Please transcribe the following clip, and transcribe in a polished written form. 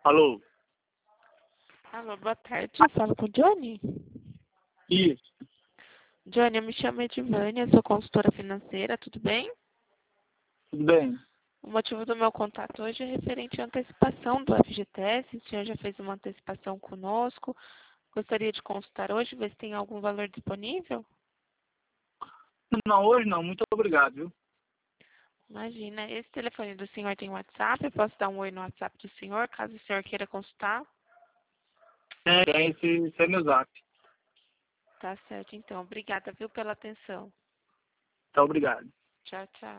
Alô? Alô, boa tarde. Eu falo com o Johnny. Isso, Johnny, eu me chamo Edivânia, sou consultora financeira, tudo bem? tudo bem? O motivo do meu contato hoje é referente à antecipação do FGTS. O senhor já fez uma antecipação conosco. Gostaria de consultar hoje, ver se tem algum valor disponível? Não, hoje não, muito obrigado, viu? Imagina, esse telefone do senhor tem WhatsApp? Eu posso dar um oi no WhatsApp do senhor, caso o senhor queira consultar? Esse é meu zap. Tá certo, então. Obrigada, viu, pela atenção. Tá, obrigado. Tchau, tchau.